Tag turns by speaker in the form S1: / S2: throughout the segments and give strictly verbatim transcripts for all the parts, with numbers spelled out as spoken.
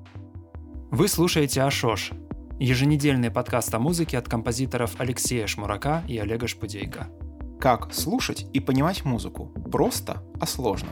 S1: Вы слушаете «Ашош» – еженедельный подкаст о музыке от композиторов Алексея Шмурака и Олега Шпудейко.
S2: Как слушать и понимать музыку просто о сложном.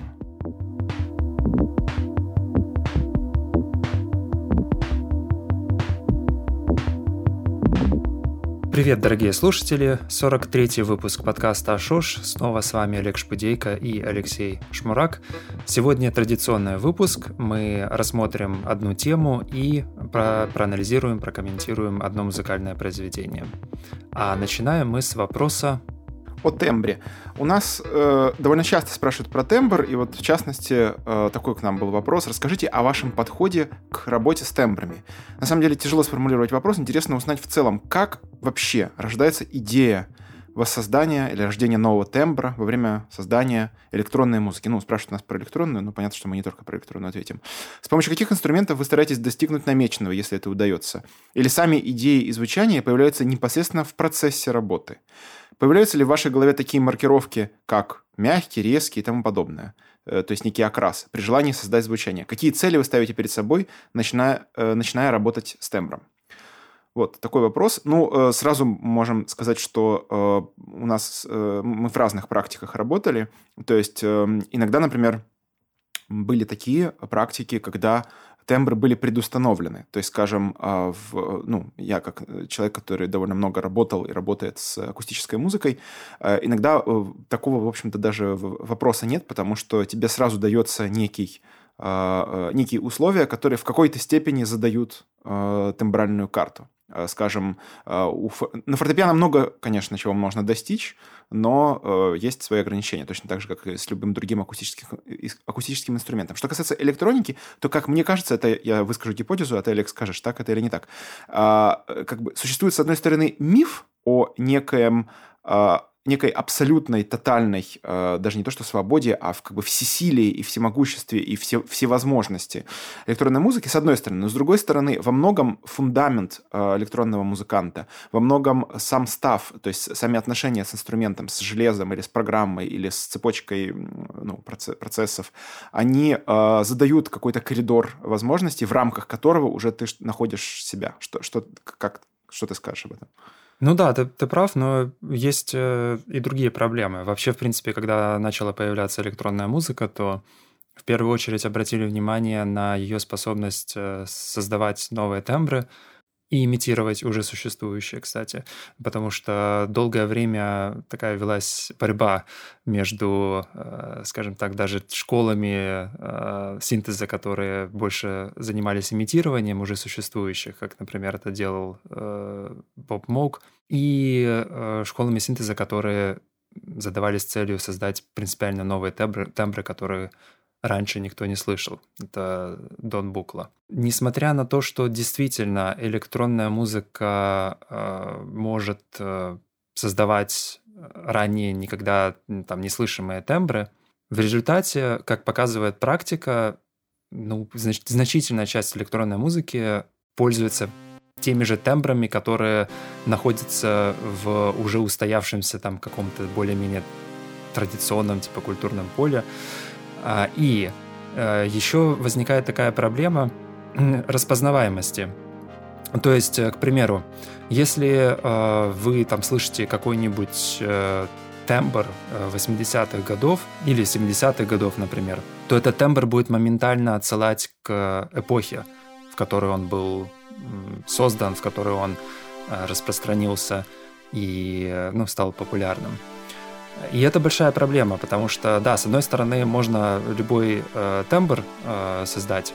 S1: Привет, дорогие слушатели! сорок третий выпуск подкаста «Ашош». Снова с вами Олег Шпудейко и Алексей Шмурак. Сегодня традиционный выпуск. Мы рассмотрим одну тему и про- проанализируем, прокомментируем одно музыкальное произведение. А начинаем мы с вопроса
S2: о тембре. У нас э, довольно часто спрашивают про тембр, и вот в частности э, такой к нам был вопрос. Расскажите о вашем подходе к работе с тембрами. На самом деле тяжело сформулировать вопрос, интересно узнать в целом, как вообще рождается идея воссоздания или рождения нового тембра во время создания электронной музыки. Ну, спрашивают нас про электронную, но понятно, что мы не только про электронную ответим. С помощью каких инструментов вы стараетесь достигнуть намеченного, если это удается? Или сами идеи и звучания появляются непосредственно в процессе работы? Появляются ли в вашей голове такие маркировки, как мягкий, резкий и тому подобное? То есть некий окрас при желании создать звучание. Какие цели вы ставите перед собой, начиная, начиная работать с тембром? Вот такой вопрос. Ну, сразу можем сказать, что у нас мы в разных практиках работали. То есть иногда, например, были такие практики, когда тембры были предустановлены. То есть, скажем, в, ну, я как человек, который довольно много работал и работает с акустической музыкой, иногда такого, в общем-то, даже вопроса нет, потому что тебе сразу дается некий, некие условия, которые в какой-то степени задают тембральную карту. Скажем, у ф... на фортепиано много, конечно, чего можно достичь, но э, есть свои ограничения, точно так же, как и с любым другим акустическим, акустическим инструментом. Что касается электроники, то, как мне кажется, это я выскажу гипотезу, а ты, Олег, скажешь, так это или не так. А, как бы существует, с одной стороны, миф о некоем... А, некой абсолютной, тотальной, э, даже не то что свободе, а в как бы всесилии и всемогуществе и все, всевозможности электронной музыки, с одной стороны. Но с другой стороны, во многом фундамент э, электронного музыканта, во многом сам став, то есть сами отношения с инструментом, с железом или с программой, или с цепочкой ну, процессов, они э, задают какой-то коридор возможностей, в рамках которого уже ты находишь себя. Что, что, как, что ты скажешь об этом?
S1: Ну да, ты, ты прав, но есть э, и другие проблемы. Вообще, в принципе, когда начала появляться электронная музыка, то в первую очередь обратили внимание на ее способность э, создавать новые тембры и имитировать уже существующие, кстати. Потому что долгое время такая велась борьба между, э, скажем так, даже школами э, синтеза, которые больше занимались имитированием уже существующих, как, например, это делал э, Боб Моук, и э, школами синтеза, которые задавались целью создать принципиально новые тембры, тембры, которые раньше никто не слышал. Это Дон Букла. Несмотря на то, что действительно электронная музыка э, может э, создавать ранее никогда там не слышимые тембры, в результате, как показывает практика, ну, знач- значительная часть электронной музыки пользуется теми же тембрами, которые находятся в уже устоявшемся там каком-то более-менее традиционном типа культурном поле. И еще возникает такая проблема распознаваемости. То есть, к примеру, если вы там слышите какой-нибудь тембр восьмидесятых годов или семидесятых годов, например, то этот тембр будет моментально отсылать к эпохе, в которой он был создан, в которой он распространился и ну, стал популярным. И это большая проблема, потому что, да, с одной стороны, можно любой э, тембр э, создать,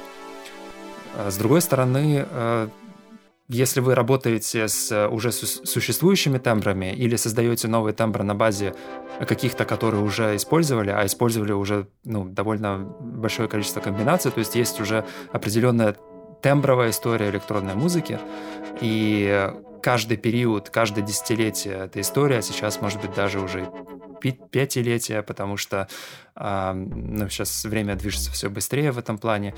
S1: с другой стороны, э, если вы работаете с уже су- существующими тембрами или создаете новый тембр на базе каких-то, которые уже использовали, а использовали уже ну, довольно большое количество комбинаций, то есть есть уже определенная тембровая история электронной музыки, и каждый период, каждое десятилетие эта история, сейчас, может быть, даже уже пятилетия, потому что э, ну, сейчас время движется все быстрее в этом плане,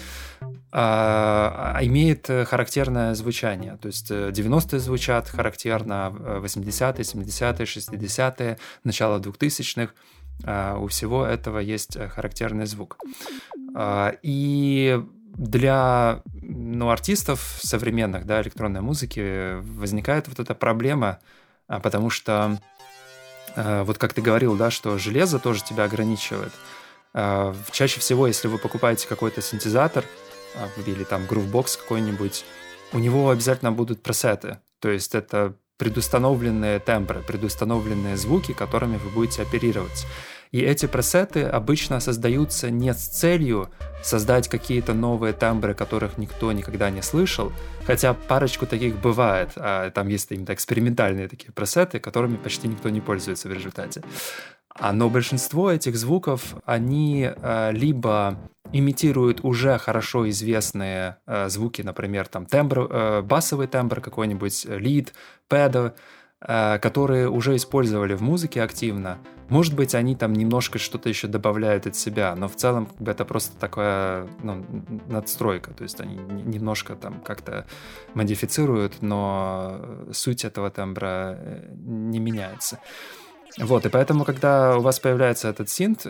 S1: э, имеет характерное звучание. То есть девяностые звучат характерно, восьмидесятые, семидесятые, шестидесятые, начало двухтысячных. Э, у всего этого есть характерный звук. Э, и для ну, артистов современных, да, электронной музыки возникает вот эта проблема, потому что, вот как ты говорил, да, что железо тоже тебя ограничивает. Чаще всего, если вы покупаете какой-то синтезатор или там грувбокс какой-нибудь, у него обязательно будут пресеты. То есть это предустановленные тембры, предустановленные звуки, которыми вы будете оперировать. И эти пресеты обычно создаются не с целью создать какие-то новые тембры, которых никто никогда не слышал, хотя парочку таких бывает. Там есть именно экспериментальные такие пресеты, которыми почти никто не пользуется в результате. Но большинство этих звуков, они либо имитируют уже хорошо известные звуки, например, там тембр, басовый тембр какой-нибудь, лид, пэдо, которые уже использовали в музыке активно. Может быть, они там немножко что-то еще добавляют от себя, но в целом как бы, это просто такая, ну, надстройка, то есть они немножко там как-то модифицируют, но суть этого тембра не меняется. Вот, и поэтому, когда у вас появляется этот синт,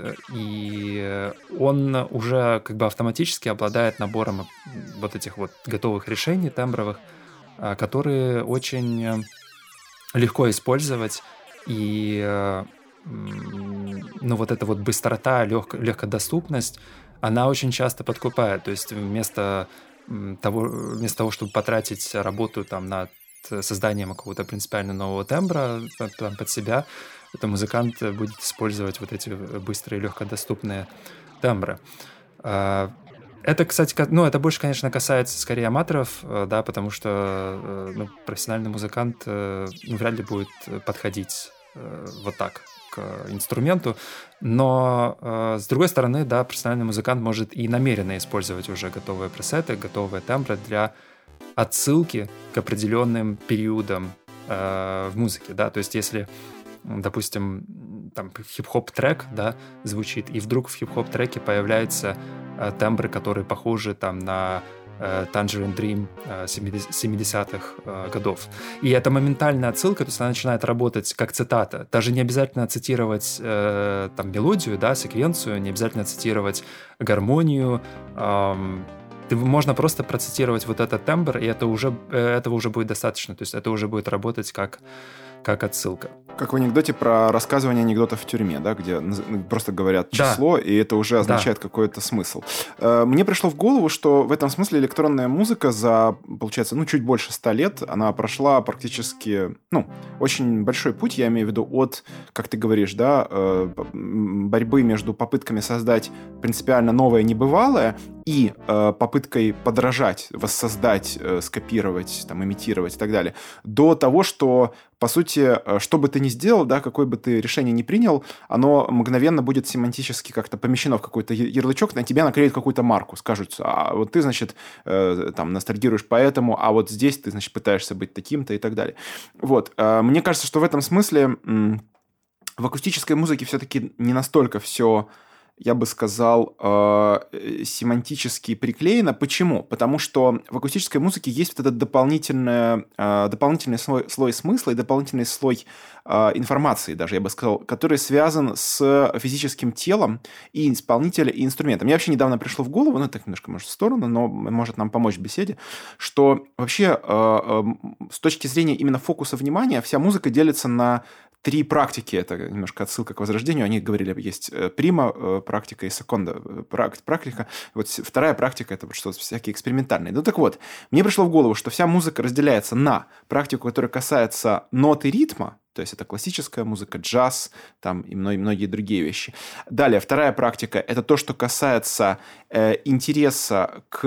S1: и он уже как бы автоматически обладает набором вот этих вот готовых решений тембровых, которые очень легко использовать, и ну, вот эта вот быстрота, лег, легкодоступность, она очень часто подкупает. То есть вместо того, вместо того, чтобы потратить работу там, над созданием какого-то принципиально нового тембра там, под себя, то музыкант будет использовать вот эти быстрые, легкодоступные тембры. Это, кстати, ну, это больше, конечно, касается скорее аматоров, да, потому что ну, профессиональный музыкант ну, вряд ли будет подходить вот так к инструменту, но э, с другой стороны, да, профессиональный музыкант может и намеренно использовать уже готовые пресеты, готовые тембры для отсылки к определенным периодам э, в музыке, да, то есть если, допустим, там хип-хоп трек, да, звучит, и вдруг в хип-хоп треке появляются э, тембры, которые похожи там на Tangerine Dream семидесятых годов. И это моментальная отсылка, то есть она начинает работать как цитата. Даже не обязательно цитировать э, там мелодию, да, секвенцию, не обязательно цитировать гармонию. Эм, можно просто процитировать вот этот тембр, и это уже, этого уже будет достаточно. То есть это уже будет работать как, как отсылка.
S2: Как в анекдоте про рассказывание анекдотов в тюрьме, да, где просто говорят число, да. И это уже означает да. какой-то смысл. Мне пришло в голову, что в этом смысле электронная музыка за, получается, ну, чуть больше ста лет, она прошла практически, ну, очень большой путь, я имею в виду, от, как ты говоришь, да, борьбы между попытками создать принципиально новое небывалое и попыткой подражать, воссоздать, скопировать, там, имитировать и так далее, до того, что, по сути, что бы ты ни сделал, да, какое бы ты решение ни принял, оно мгновенно будет семантически как-то помещено в какой-то ярлычок, на тебя наклеят какую-то марку, скажут, а вот ты, значит, э, там, ностальгируешь по этому, а вот здесь ты, значит, пытаешься быть таким-то и так далее. Вот. Мне кажется, что в этом смысле в акустической музыке все-таки не настолько все, я бы сказал, э, семантически приклеено. Почему? Потому что в акустической музыке есть вот этот дополнительный, э, дополнительный слой, слой смысла и дополнительный слой э, информации, даже, я бы сказал, который связан с физическим телом и исполнителя, и инструмента. Мне вообще недавно пришло в голову, ну, так немножко, может, в сторону, но может нам помочь в беседе, что вообще э, э, с точки зрения именно фокуса внимания вся музыка делится на три практики, это немножко отсылка к Возрождению, они говорили, есть прима практика и секонда практика. Вот вторая практика — это вот что-то всякие экспериментальные. Ну так вот, мне пришло в голову, что вся музыка разделяется на практику, которая касается нот и ритма, то есть это классическая музыка, джаз, там и многие другие вещи. Далее, вторая практика — это то, что касается э, интереса к,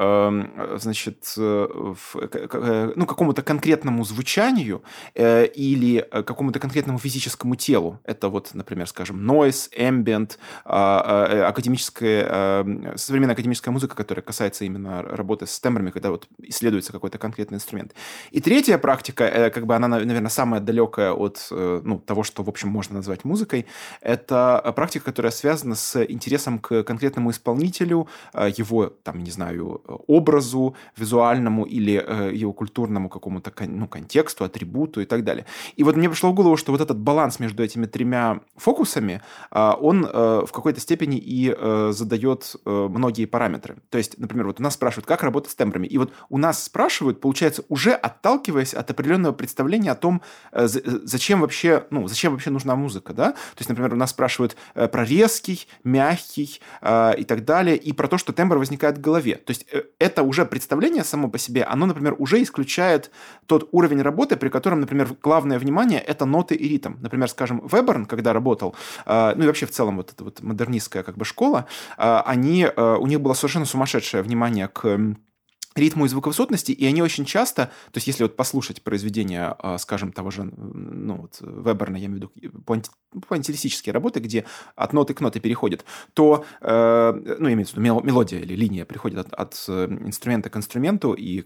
S2: э, значит, э, в, к, ну, какому-то конкретному звучанию э, или какому-то конкретному физическому телу. Это вот, например, скажем, noise, ambient, э, э, академическая, э, современная академическая музыка, которая касается именно работы с тембрами, когда вот исследуется какой-то конкретный инструмент. И третья практика, э, как бы она, наверное, самая далекая от ну, того, что, в общем, можно назвать музыкой. Это практика, которая связана с интересом к конкретному исполнителю, его, там, не знаю, образу визуальному или его культурному какому-то ну, контексту, атрибуту и так далее. И вот мне пришло в голову, что вот этот баланс между этими тремя фокусами, он в какой-то степени и задает многие параметры. То есть, например, вот у нас спрашивают, как работать с тембрами. И вот у нас спрашивают, получается, уже отталкиваясь от определенного представления о том, зачем вообще, ну, зачем вообще нужна музыка, да? То есть, например, у нас спрашивают про резкий, мягкий и так далее, и про то, что тембр возникает в голове. То есть, это уже представление само по себе, оно, например, уже исключает тот уровень работы, при котором, например, главное внимание – это ноты и ритм. Например, скажем, Веберн, когда работал, ну и вообще в целом вот эта вот модернистская как бы школа, они, у них было совершенно сумасшедшее внимание к ритму и звуковысотности, и они очень часто, то есть если вот послушать произведения, скажем, того же, ну, вот, Веберна, я имею в виду пуантилистические работы, где от ноты к ноте переходят, то, э, ну, имеется в виду мелодия или линия переходит от, от инструмента к инструменту, и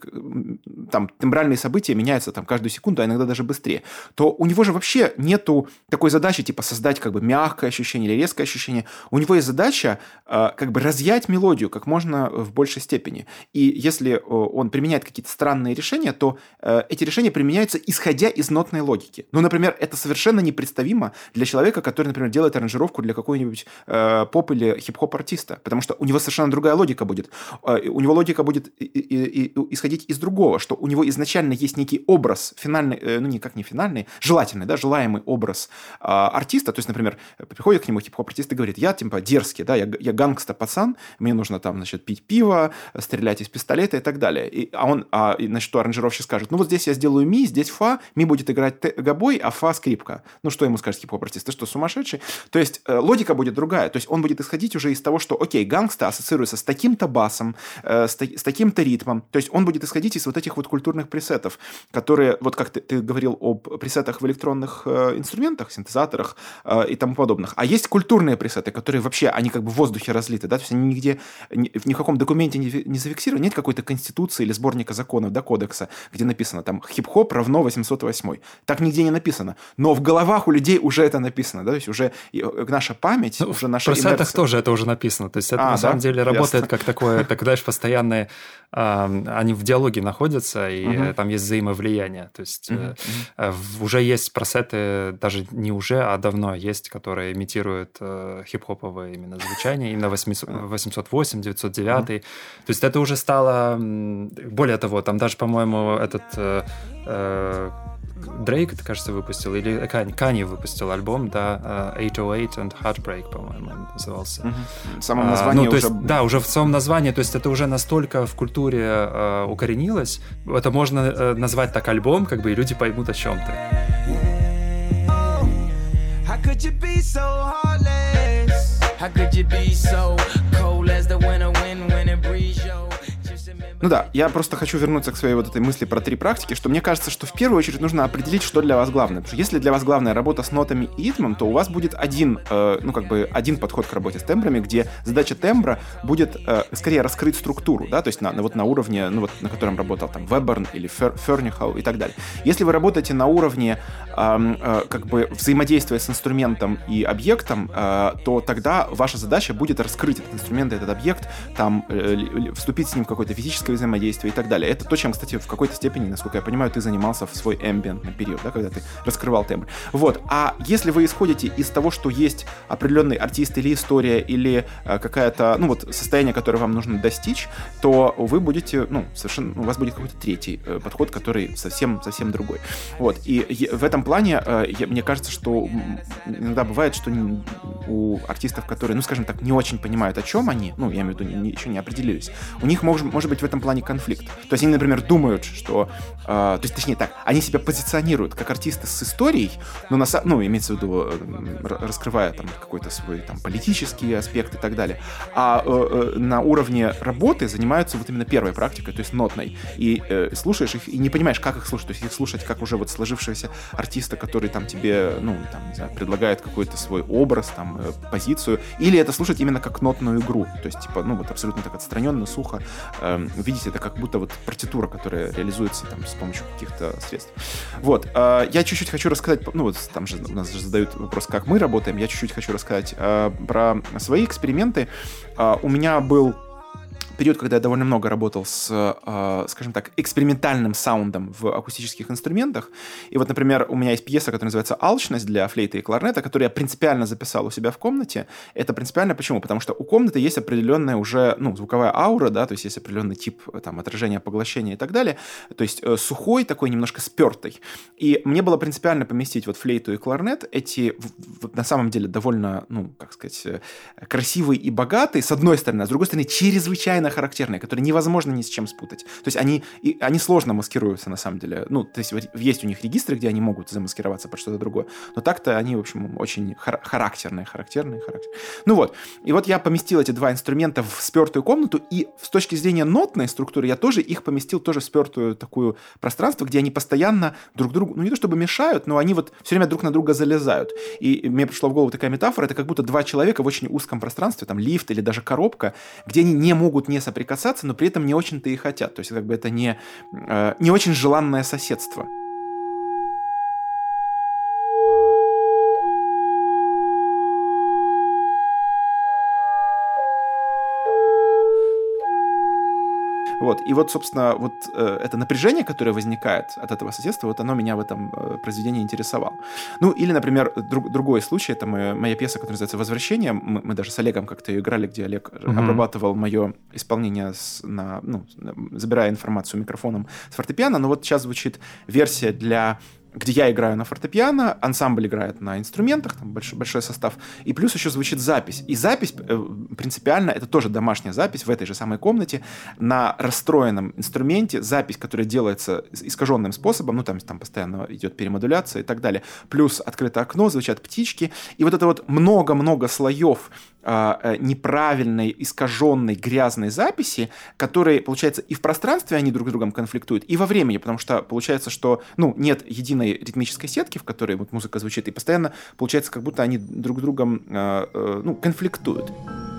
S2: там тембральные события меняются там каждую секунду, а иногда даже быстрее, то у него же вообще нету такой задачи, типа создать как бы мягкое ощущение или резкое ощущение. У него есть задача э, как бы разъять мелодию как можно в большей степени. И если он применяет какие-то странные решения, то э, эти решения применяются исходя из нотной логики. Ну, например, это совершенно непредставимо для человека, который, например, делает аранжировку для какой-нибудь э, поп- или хип-хоп артиста, потому что у него совершенно другая логика будет. Э, у него логика будет и, и, и, исходить из другого, что у него изначально есть некий образ, финальный, э, ну, никак не финальный, желательный, да, желаемый образ э, артиста. То есть, например, приходит к нему хип-хоп артист и говорит, я, типа, дерзкий, да, я, я гангста-пацан, мне нужно там, значит, пить пиво, стрелять из пистолета и так далее. И, а он, а, на что аранжировщик скажет, ну вот здесь я сделаю ми, здесь фа, ми будет играть те, гобой, а фа скрипка. Ну что ему скажет хип-хоп артист? Ты что, сумасшедший? То есть э, логика будет другая. То есть он будет исходить уже из того, что, окей, гангста ассоциируется с таким-то басом, э, с, с таким-то ритмом. То есть он будет исходить из вот этих вот культурных пресетов, которые, вот как ты, ты говорил об пресетах в электронных э, инструментах, синтезаторах э, и тому подобных. А есть культурные пресеты, которые вообще, они как бы в воздухе разлиты, да, то есть они нигде, ни, в никаком документе не, не зафиксированы, нет какой-то конституции или сборника законов, да, кодекса, где написано там хип-хоп равно восемьсот восемь. Так нигде не написано. Но в головах у людей уже это написано, да, то есть уже наша память, ну, уже наша инерция. В пресетах
S1: тоже это уже написано. То есть это а, на да? самом деле работает Ясно. Как такое, так знаешь, постоянные, э, они в диалоге находятся, и uh-huh. там есть взаимовлияние. То есть uh-huh. э, уже есть пресеты, даже не уже, а давно есть, которые имитируют э, хип-хоповое именно звучание, именно восемьсот восемь, девятьсот девять. Uh-huh. То есть это уже стало... Более того, там даже, по-моему, этот э, э, Дрейк, кажется, выпустил, или Канье выпустил альбом, да, восемьсот восемь and Heartbreak, по-моему, назывался.
S2: Mm-hmm. В самом названии а, ну,
S1: то
S2: уже...
S1: есть, да, уже в самом названии, то есть это уже настолько в культуре э, укоренилось, это можно э, назвать так альбом, как бы, и люди поймут, о чем ты.
S2: Ну да, я просто хочу вернуться к своей вот этой мысли про три практики, что мне кажется, что в первую очередь нужно определить, что для вас главное. Потому что если для вас главная работа с нотами и ритмом, то у вас будет один, э, ну как бы один подход к работе с тембрами, где задача тембра будет э, скорее раскрыть структуру, да, то есть на, на, вот на уровне, ну вот на котором работал там Веберн или Фер, Фернихау и так далее. Если вы работаете на уровне э, э, как бы взаимодействия с инструментом и объектом, э, то тогда ваша задача будет раскрыть этот инструмент, этот объект, там э, вступить с ним в какое-то физическое взаимодействие и так далее. Это то, чем, кстати, в какой-то степени, насколько я понимаю, ты занимался в свой эмбиентный период, да, когда ты раскрывал тембр. Вот. А если вы исходите из того, что есть определенный артист или история, или э, какая-то, ну вот, состояние, которое вам нужно достичь, то вы будете, ну, совершенно, у вас будет какой-то третий э, подход, который совсем, совсем другой. Вот. И, и в этом плане э, я, мне кажется, что иногда бывает, что не, у артистов, которые, ну, скажем так, не очень понимают, о чем они, ну, я имею в виду, не, еще не определились, у них может, может быть в этом плане конфликт. То есть они, например, думают, что... Э, то есть, точнее так, они себя позиционируют как артисты с историей, но на самом... Ну, имеется в виду, э, раскрывая там какой-то свой там политический аспект и так далее. А э, э, на уровне работы занимаются вот именно первой практикой, то есть нотной. И э, слушаешь их, и не понимаешь, как их слушать. То есть их слушать как уже вот сложившегося артиста, который там тебе, ну, там, не знаю, предлагает какой-то свой образ, там, э, позицию. Или это слушать именно как нотную игру. То есть, типа, ну, вот абсолютно так отстраненно, сухо, э, видите, это как будто вот партитура, которая реализуется там с помощью каких-то средств. Вот. Э, я чуть-чуть хочу рассказать, ну вот там же у нас же задают вопрос, как мы работаем, я чуть-чуть хочу рассказать э, про свои эксперименты. Э, у меня был период, когда я довольно много работал с, э, скажем так, экспериментальным саундом в акустических инструментах. И вот, например, у меня есть пьеса, которая называется «Алчность» для флейты и кларнета, которую я принципиально записал у себя в комнате. Это принципиально почему? Потому что у комнаты есть определенная уже, ну, звуковая аура, да, то есть есть определенный тип там отражения, поглощения и так далее. То есть э, сухой, такой немножко спертый. И мне было принципиально поместить вот флейту и кларнет, эти в, в, на самом деле довольно, ну, как сказать, красивые и богатые, с одной стороны, а с другой стороны, чрезвычайно характерные, которые невозможно ни с чем спутать. То есть они, и, они сложно маскируются на самом деле. Ну, то есть есть у них регистры, где они могут замаскироваться под что-то другое, но так-то они, в общем, очень хар- характерные, характерные, характерные. Ну вот. И вот я поместил эти два инструмента в спертую комнату, и с точки зрения нотной структуры я тоже их поместил тоже в спертую такую пространство, где они постоянно друг другу, ну не то чтобы мешают, но они вот все время друг на друга залезают. И мне пришла в голову такая метафора, это как будто два человека в очень узком пространстве, там лифт или даже коробка, где они не могут не соприкасаться, но при этом не очень-то и хотят. То есть как бы это не, э, не очень желанное соседство. Вот. И вот, собственно, вот э, это напряжение, которое возникает от этого соседства, вот оно меня в этом э, произведении интересовало. Ну, или, например, друг, другой случай, это моя, моя пьеса, которая называется «Возвращение». Мы, мы даже с Олегом как-то ее играли, где Олег mm-hmm. обрабатывал мое исполнение, с, на, ну, забирая информацию микрофоном с фортепиано. Но вот сейчас звучит версия для... где я играю на фортепиано, ансамбль играет на инструментах, там большой, большой состав, и плюс еще звучит запись. И запись э, принципиально, это тоже домашняя запись в этой же самой комнате, на расстроенном инструменте, запись, которая делается искаженным способом, ну там, там постоянно идет перемодуляция и так далее, плюс открыто окно, звучат птички, и вот это вот много-много слоев э, неправильной, искаженной, грязной записи, которые, получается, и в пространстве они друг с другом конфликтуют, и во времени, потому что получается, что, ну, нет единой ритмической сетки, в которой вот музыка звучит, и постоянно получается, как будто они друг с другом э, э, ну, конфликтуют.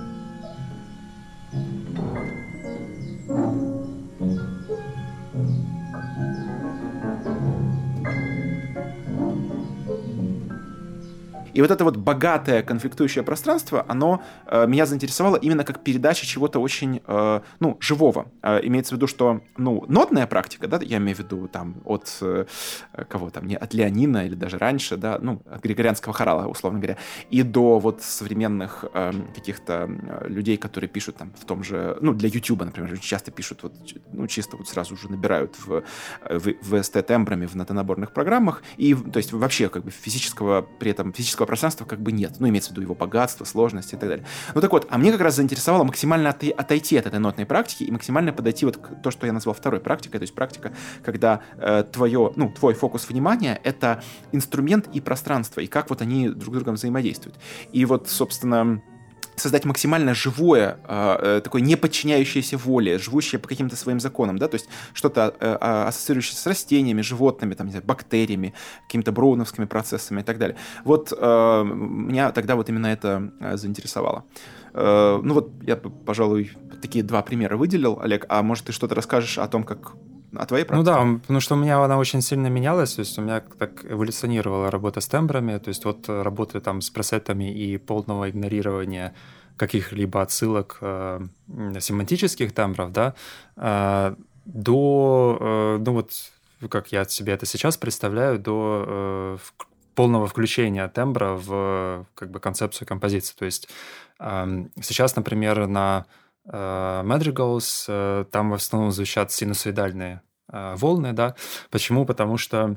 S2: И вот это вот богатое конфликтующее пространство, оно э, меня заинтересовало именно как передача чего-то очень, э, ну, живого. Э, имеется в виду, что, ну, нотная практика, да, я имею в виду там от э, кого там, не от Леонина или даже раньше, да, ну, от григорианского хорала, условно говоря, и до вот современных э, каких-то людей, которые пишут там в том же, ну, для Ютуба, например, очень часто пишут вот, ну, чисто вот сразу же набирают в, в, в эс ти-тембрами в нотонаборных программах, и, то есть, вообще, как бы физического, при этом физического пространства как бы нет. Ну, имеется в виду его богатство, сложность и так далее. Ну, так вот, а мне как раз заинтересовало максимально от, отойти от этой нотной практики и максимально подойти вот к то, что я назвал второй практикой, то есть практика, когда э, твое, ну, твой фокус внимания — это инструмент и пространство, и как вот они друг с другом взаимодействуют. И вот, собственно, создать максимально живое, э, такое не подчиняющееся воле, живущее по каким-то своим законам, да, то есть что-то э, ассоциирующееся с растениями, животными, там, не знаю, бактериями, какими-то броуновскими процессами и так далее. Вот э, меня тогда вот именно это э, заинтересовало. Э, ну вот я, пожалуй, такие два примера выделил, Олег, а может ты что-то расскажешь о том, как о твоей практике?
S1: Ну да, потому что у меня она очень сильно менялась, то есть у меня так эволюционировала работа с тембрами, то есть вот работы там с пресетами и полного игнорирования каких-либо отсылок э, семантических тембров, да, э, до, э, ну вот, как я себе это сейчас представляю, до э, в, полного включения тембра в как бы концепцию композиции. То есть э, сейчас, например, на Madrigals, э, там в основном звучат синусоидальные э, волны, да. Почему? Потому что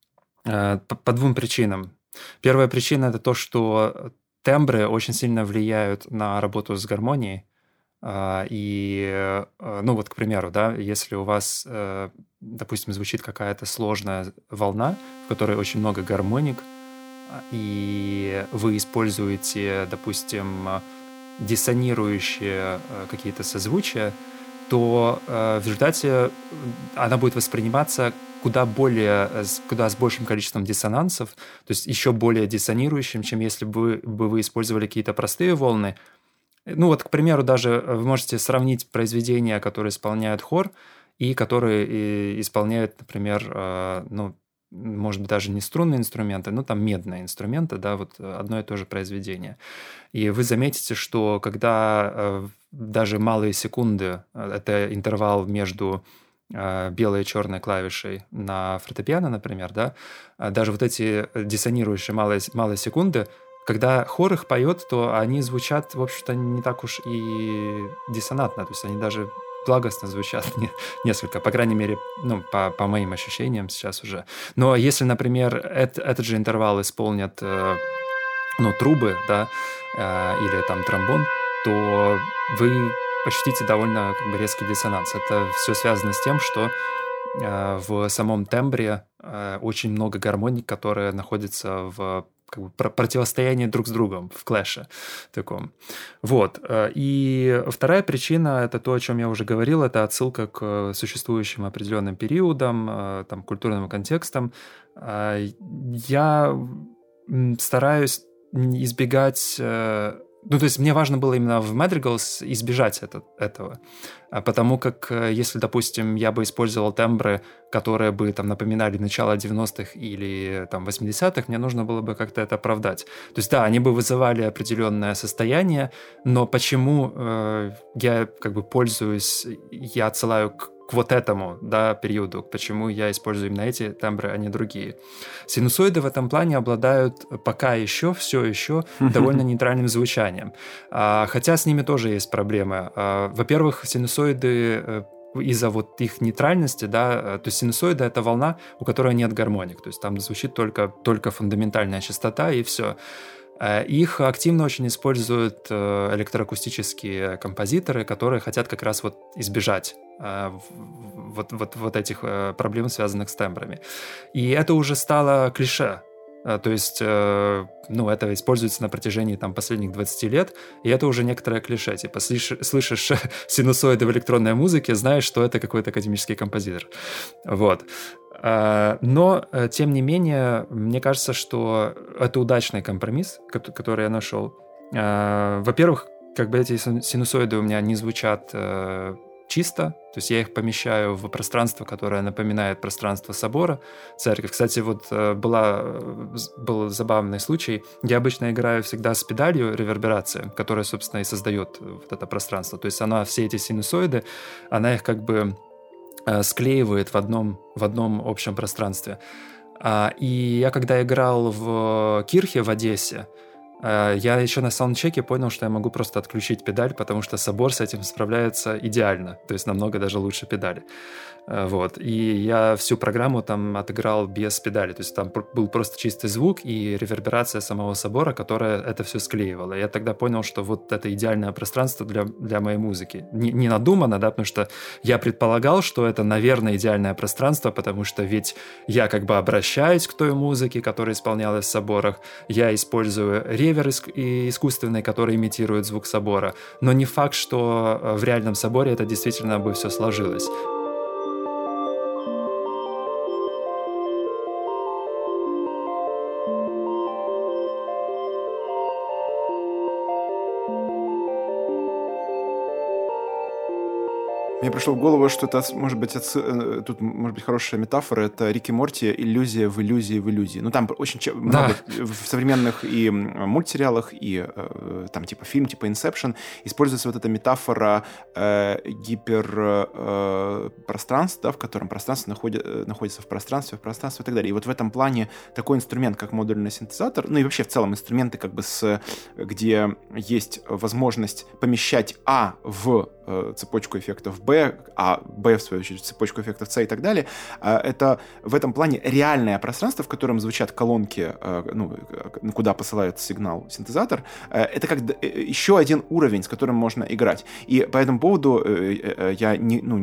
S1: э, по, по двум причинам. Первая причина — это то, что тембры очень сильно влияют на работу с гармонией. Э, и, э, ну вот, к примеру, да, если у вас, э, допустим, звучит какая-то сложная волна, в которой очень много гармоник, и вы используете, допустим, диссонирующие э, какие-то созвучия, то э, в результате она будет восприниматься куда более, куда с большим количеством диссонансов, то есть еще более диссонирующим, чем если бы, бы вы использовали какие-то простые волны. Ну вот, к примеру, даже вы можете сравнить произведения, которые исполняют хор, и которые исполняют, например, ну, может быть, даже не струнные инструменты, но там медные инструменты, да, вот одно и то же произведение. И вы заметите, что когда даже малые секунды, это интервал между белой и черной клавишей на фортепиано, например, да, даже вот эти диссонирующие малые, малые секунды, когда хор их поет, то они звучат, в общем-то, не так уж и диссонантно, то есть они даже благостно звучат несколько, по крайней мере, ну, по, по моим ощущениям сейчас уже. Но если, например, это, этот же интервал исполнят, э, ну, трубы, да, э, или там тромбон, то вы ощутите довольно как бы резкий диссонанс. Это все связано с тем, что э, в самом тембре э, очень много гармоник, которые находятся в как бы противостояние друг с другом, в клэше таком. Вот. И вторая причина – это то, о чем я уже говорил, это отсылка к существующим определенным периодам, там, культурным контекстам. Я стараюсь избегать... Ну, то есть мне важно было именно в Madrigals избежать это, этого. Потому как если, допустим, я бы использовал тембры, которые бы там напоминали начало девяностых или там восьмидесятых, мне нужно было бы как-то это оправдать. То есть да, они бы вызывали определенное состояние, но почему э, я как бы пользуюсь, я отсылаю к к вот этому, да, периоду, почему я использую именно эти тембры, а не другие. Синусоиды в этом плане обладают пока еще, все еще довольно нейтральным звучанием. А, хотя с ними тоже есть проблемы. А, во-первых, синусоиды из-за вот их нейтральности, да, то есть синусоида — это волна, у которой нет гармоник, то есть там звучит только, только фундаментальная частота и все. Их активно очень используют электроакустические композиторы, которые хотят как раз вот избежать вот, вот, вот этих проблем, связанных с тембрами. И это уже стало клише. То есть, ну, это используется на протяжении там, последних двадцати лет, и это уже некоторое клише. Типа, слышишь, слышишь синусоиды в электронной музыке, знаешь, что это какой-то академический композитор. Вот. Но, тем не менее, мне кажется, что это удачный компромисс, который я нашел. Во-первых, как бы эти синусоиды у меня не звучат чисто, то есть я их помещаю в пространство, которое напоминает пространство собора, церковь. Кстати, вот была, был забавный случай. Я обычно играю всегда с педалью реверберации, которая, собственно, и создает вот это пространство. То есть она, все эти синусоиды, она их как бы склеивает в одном, в одном общем пространстве. И я когда играл в Кирхе в Одессе, я еще на саундчеке понял, что я могу просто отключить педаль, потому что собор с этим справляется идеально, то есть намного даже лучше педали. Вот. И я всю программу там отыграл без педали, то есть там был просто чистый звук и реверберация самого собора, которая это все склеивала. Я тогда понял, что вот это идеальное пространство для, для моей музыки. Не, не надуманно, да, потому что я предполагал, что это, наверное, идеальное пространство, потому что ведь я как бы обращаюсь к той музыке, которая исполнялась в соборах, я использую ревер искусственный, который имитирует звук собора, но не факт, что в реальном соборе это действительно бы все сложилось.
S2: Мне пришло в голову, что это может быть отцы... тут может быть хорошая метафора. Это Рик и Морти, иллюзия в иллюзии в иллюзии. Ну там очень ч... да. много в современных и мультсериалах и там типа фильм типа Inception используется вот эта метафора э, гиперпространства, э, да, в котором пространство находит, находится в пространстве, в пространстве и так далее. И вот в этом плане такой инструмент, как модульный синтезатор, ну и вообще в целом инструменты, как бы с где есть возможность помещать А в цепочку эффектов Б, а Б, в свою очередь, цепочку эффектов С и так далее. Это в этом плане реальное пространство, в котором звучат колонки, ну, куда посылает сигнал синтезатор. Это как еще один уровень, с которым можно играть. И по этому поводу я не, ну, не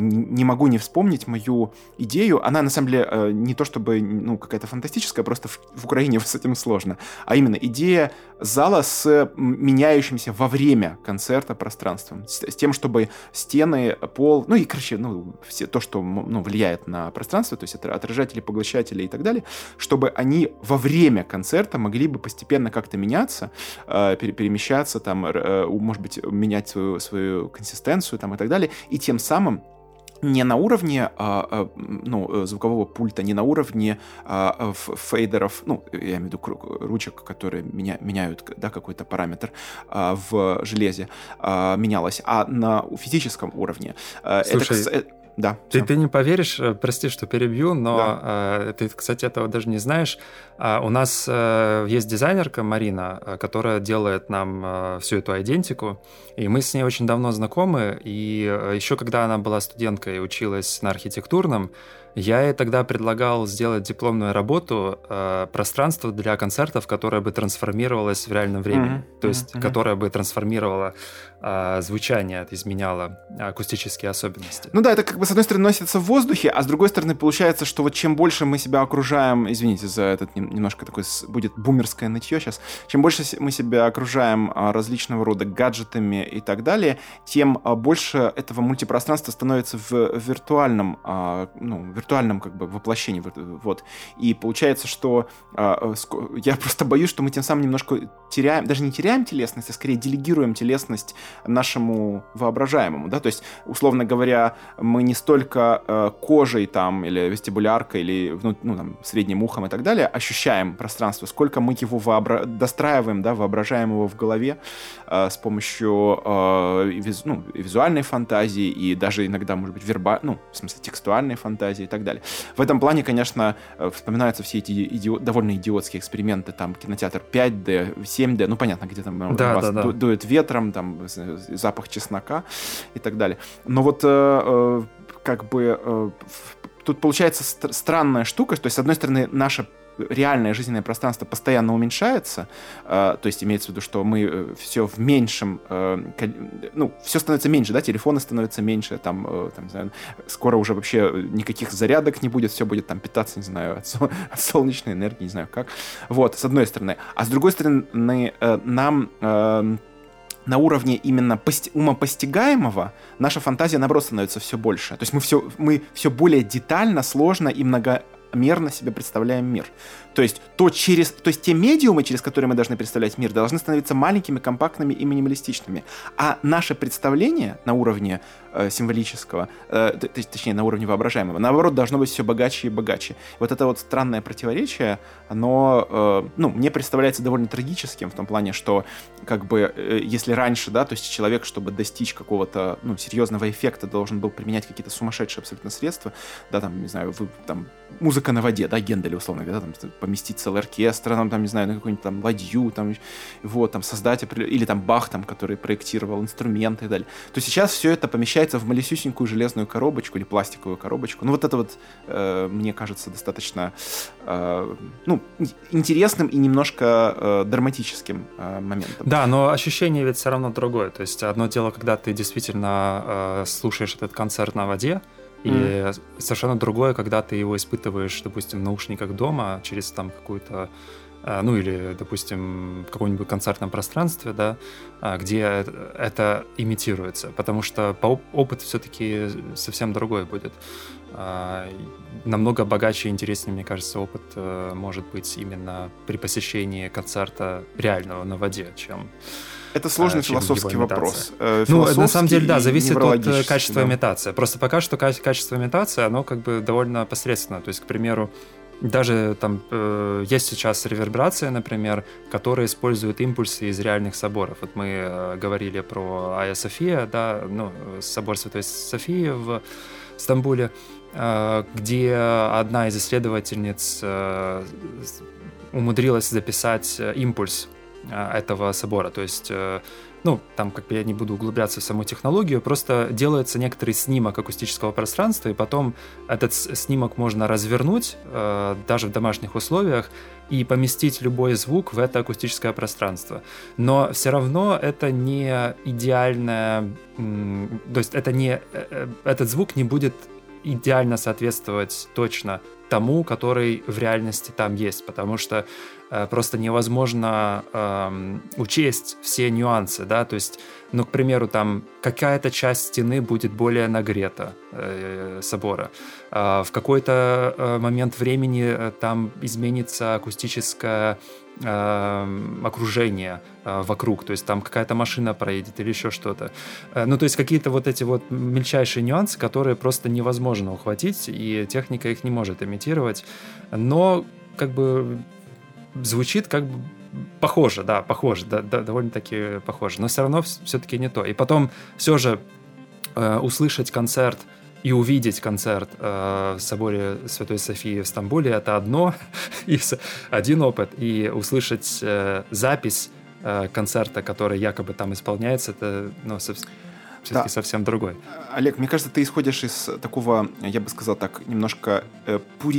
S2: могу не вспомнить мою идею. Она, на самом деле, не то чтобы ну, какая-то фантастическая, просто в, в Украине с этим сложно. А именно идея зала с меняющимся во время концерта пространством. С, с тем, чтобы стены, пол, ну и, короче, ну, все то, что ну, влияет на пространство, то есть это отражатели, поглощатели и так далее, чтобы они во время концерта могли бы постепенно как-то меняться, э, перемещаться, там, э, может быть, менять свою, свою консистенцию там, и так далее, и тем самым не на уровне а, а, ну, звукового пульта, не на уровне а, фейдеров, ну, я имею в виду ручек, которые меня, меняют да, какой-то параметр а, в железе, а, менялось, а на физическом уровне.
S1: Слушай,
S2: это, да,
S1: ты, ты не поверишь, прости, что перебью, но
S2: да.
S1: э, ты, кстати, этого даже не знаешь. А, у нас э, есть дизайнерка Марина, которая делает нам э, всю эту идентику, и мы с ней очень давно знакомы, и э, еще когда она была студенткой и училась на архитектурном, я ей тогда предлагал сделать дипломную работу э, пространство для концертов, которое бы трансформировалось в реальном времени, mm-hmm. то есть mm-hmm. которое бы трансформировало э, звучание, изменяло акустические особенности.
S2: Ну да, это как бы с одной стороны носится в воздухе, а с другой стороны получается, что вот чем больше мы себя окружаем, извините за этот немножко такой будет бумерское нытье сейчас, чем больше мы себя окружаем а, различного рода гаджетами и так далее, тем а, больше этого мультипространства становится в, в виртуальном, а, ну, виртуальном как бы воплощении. Вот. И получается, что а, я просто боюсь, что мы тем самым немножко теряем, даже не теряем телесность, а скорее делегируем телесность нашему воображаемому, да, то есть, условно говоря, мы не столько э, кожей там, или вестибуляркой, или ну, ну, там, средним ухом и так далее ощущаем пространство, сколько мы его вообра... достраиваем, да, воображаем его в голове э, с помощью э, виз... ну, визуальной фантазии и даже иногда, может быть, верба... ну, в смысле, текстуальной фантазии и так далее. В этом плане, конечно, вспоминаются все эти иди... довольно идиотские эксперименты, там, кинотеатр пять дэ, семь дэ, ну, понятно, где там да, вас да, да. дует ветром, там, запах чеснока и так далее. Но вот э, как бы э, тут получается ст- странная штука, то есть, с одной стороны, наша реальное жизненное пространство постоянно уменьшается, э, то есть имеется в виду, что мы э, все в меньшем, э, ну, все становится меньше, да, телефоны становятся меньше, там, э, там, не знаю, скоро уже вообще никаких зарядок не будет, все будет там питаться, не знаю, от, сол- от солнечной энергии, не знаю как, вот, с одной стороны. А с другой стороны, э, нам... Э, на уровне именно пост- умопостигаемого наша фантазия, наоборот, становится все больше. То есть мы все, мы все более детально, сложно и многомерно себе представляем мир. То есть, то, через, то есть те медиумы, через которые мы должны представлять мир, должны становиться маленькими, компактными и минималистичными. А наше представление на уровне э, символического, э, т- точнее, на уровне воображаемого, наоборот, должно быть все богаче и богаче. Вот это вот странное противоречие, оно, э, ну, мне представляется довольно трагическим в том плане, что, как бы, э, если раньше, да, то есть человек, чтобы достичь какого-то, ну, серьезного эффекта, должен был применять какие-то сумасшедшие абсолютно средства, да, там, не знаю, вы, там, музыка на воде, да, Гендель, условно говоря, там, поместить целый оркестр, там, там, не знаю, на какую-нибудь там ладью, там, вот, там, создать, или там Бах, там, который проектировал инструменты и так далее, то сейчас все это помещается в малюсюсенькую железную коробочку или пластиковую коробочку. Ну, вот это вот, э, мне кажется, достаточно, э, ну, интересным и немножко э, драматическим э, моментом.
S1: Да, но ощущение ведь все равно другое. То есть одно дело, когда ты действительно э, слушаешь этот концерт на воде, и mm. совершенно другое, когда ты его испытываешь, допустим, в наушниках дома через там какую-то, ну или, допустим, в каком-нибудь концертном пространстве, да, где это имитируется, потому что опыт все-таки совсем другой будет. Намного богаче и интереснее, мне кажется, опыт может быть именно при посещении концерта реального на воде, чем...
S2: Это сложный философский вопрос.
S1: Ну, на самом деле, да, зависит от качества да. имитации. Просто пока что качество имитации, оно как бы довольно посредственно. То есть, к примеру, даже там э, есть сейчас реверберация, например, которая использует импульсы из реальных соборов. Вот мы э, говорили про Айя София, да, ну, собор Святой Софии в Стамбуле, э, где одна из исследовательниц э, умудрилась записать импульс этого собора, то есть, ну, там, как бы я не буду углубляться в саму технологию, просто делается некоторый снимок акустического пространства, и потом этот снимок можно развернуть, э, даже в домашних условиях, и поместить любой звук в это акустическое пространство. Но все равно это не идеальное, то есть это не, этот звук не будет идеально соответствовать точно тому, который в реальности там есть, потому что э, просто невозможно э, учесть все нюансы, да, то есть, ну, к примеру, там какая-то часть стены будет более нагрета э, собора, э, в какой-то э, момент времени э, там изменится акустическое э, окружение э, вокруг, то есть там какая-то машина проедет или еще что-то. Э, ну, то есть какие-то вот эти вот мельчайшие нюансы, которые просто невозможно ухватить, и техника их не может имитировать, но как бы звучит как бы похоже, да, похоже, да, да, довольно-таки похоже, но все равно все-таки не то. И потом все же э, услышать концерт и увидеть концерт э, в соборе Святой Софии в Стамбуле — это одно, и один опыт, и услышать э, запись э, концерта, который якобы там исполняется, это, ну, собственно, все-таки да. совсем другой.
S2: Олег, мне кажется, ты исходишь из такого, я бы сказал так, немножко э,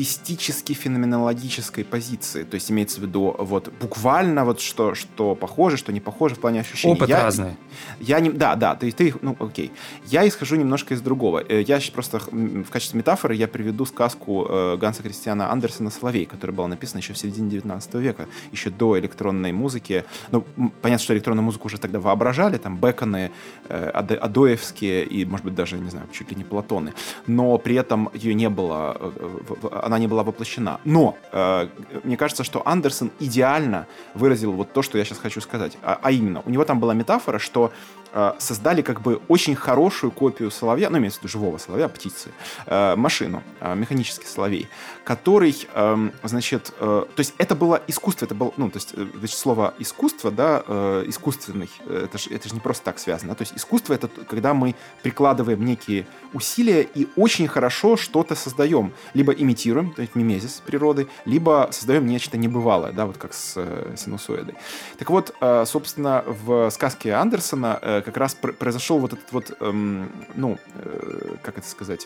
S2: пуристически-феноменологической позиции. То есть имеется в виду вот буквально вот что, что похоже, что не похоже в плане ощущений.
S1: Опыт
S2: я,
S1: разный.
S2: Я не, да, да, ты, ты, ну окей. Я исхожу немножко из другого. Я просто в качестве метафоры я приведу сказку э, Ганса Кристиана Андерсена «Соловей», которая была написана еще в середине девятнадцатого века, еще до электронной музыки. Ну, понятно, что электронную музыку уже тогда воображали, там Беконы, э, Адоевские и, может быть, даже, не знаю, чуть ли не Платоны, но при этом ее не было, она не была воплощена. Но э, мне кажется, что Андерсен идеально выразил вот то, что я сейчас хочу сказать. А, а именно, у него там была метафора, что э, создали как бы очень хорошую копию соловья, ну, имеется в виду живого соловья, птицы, э, машину, э, механический соловей, который, э, значит, э, то есть это было искусство, это было, ну, то есть, значит, слово искусство, да, э, искусственный, это же это ж не просто так связано, то есть искусство — это когда мы прикладываем некие усилия и очень хорошо что-то создаем. Либо имитируем, то есть мимезис природы, либо создаем нечто небывалое, да, вот как с э, синусоидой. Так вот, э, собственно, в сказке Андерсена э, как раз пр- произошел вот этот вот, эм, ну, э, как это сказать,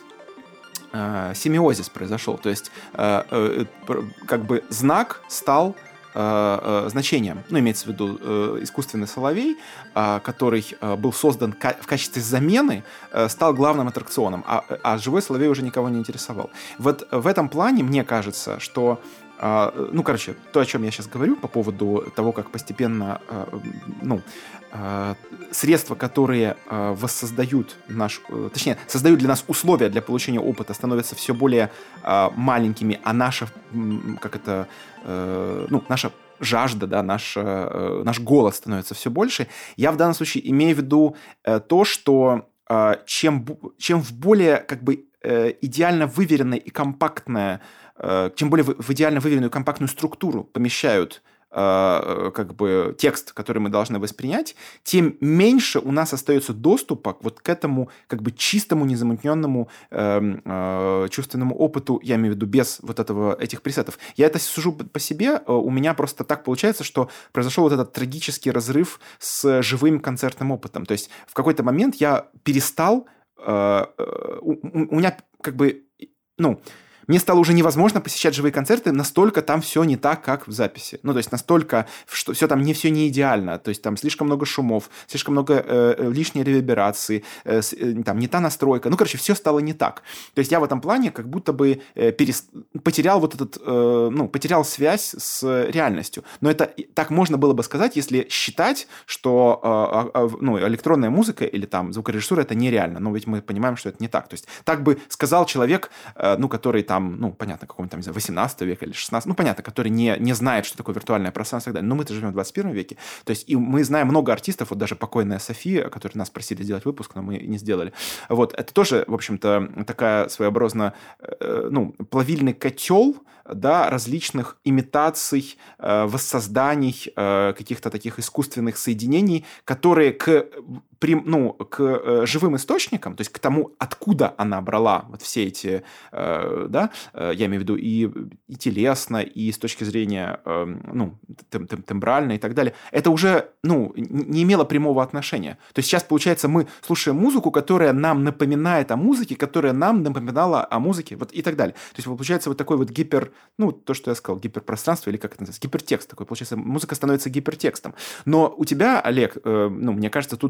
S2: э, семиозис произошел. То есть, э, э, как бы знак стал значением, ну, имеется в виду э, искусственный соловей, э, который э, был создан ка- в качестве замены, э, стал главным аттракционом, а, а живой соловей уже никого не интересовал. Вот в этом плане мне кажется, что э, ну, короче, то, о чем я сейчас говорю по поводу того, как постепенно э, ну, э, средства, которые э, воссоздают наш, э, точнее, создают для нас условия для получения опыта, становятся все более э, маленькими, а наша, как это, э, ну, наша жажда, да, наш, э, наш голод становится все больше. Я в данном случае имею в виду э, то, что э, чем, чем в более как бы э, идеально выверенное и компактное, э, чем более в, в идеально выверенную компактную структуру помещают как бы текст, который мы должны воспринять, тем меньше у нас остается доступа вот к этому как бы чистому, незамутненному э, э, чувственному опыту, я имею в виду без вот этого, этих пресетов. Я это сужу по себе, у меня просто так получается, что произошел вот этот трагический разрыв с живым концертным опытом. То есть в какой-то момент я перестал, э, э, у, у меня как бы, ну, мне стало уже невозможно посещать живые концерты, настолько там все не так, как в записи. Ну, то есть настолько, что все там не все не идеально. То есть там слишком много шумов, слишком много э, лишней реверберации, э, э, там не та настройка. Ну, короче, все стало не так. То есть я в этом плане как будто бы э, перест... потерял вот этот, э, ну, потерял связь с реальностью. Но это так можно было бы сказать, если считать, что э, э, ну, электронная музыка или там звукорежиссура — это нереально. Но ведь мы понимаем, что это не так. То есть так бы сказал человек, э, ну, который там Там, ну, понятно, какого-нибудь там, не знаю, восемнадцатого века или шестнадцатого, ну, понятно, который не, не знает, что такое виртуальное пространство и так далее. Но мы-то живем в двадцать первом веке. То есть, и мы знаем много артистов, вот даже покойная София, которую нас просили сделать выпуск, но мы не сделали. Вот, это тоже, в общем-то, такая своеобразно, э, ну, плавильный котел, да, различных имитаций, э, воссозданий, э, каких-то таких искусственных соединений, которые к, при, ну, к э, живым источникам, то есть к тому, откуда она брала вот все эти, э, да, э, я имею в виду и, и телесно, и с точки зрения, э, ну, тем, тем, тембрально и так далее, это уже, ну, не имело прямого отношения. То есть сейчас, получается, мы слушаем музыку, которая нам напоминает о музыке, которая нам напоминала о музыке, вот и так далее. То есть получается вот такой вот гипер, ну, то, что я сказал, гиперпространство, или как это называется, гипертекст такой. Получается, музыка становится гипертекстом. Но у тебя, Олег, э, ну, мне кажется, тут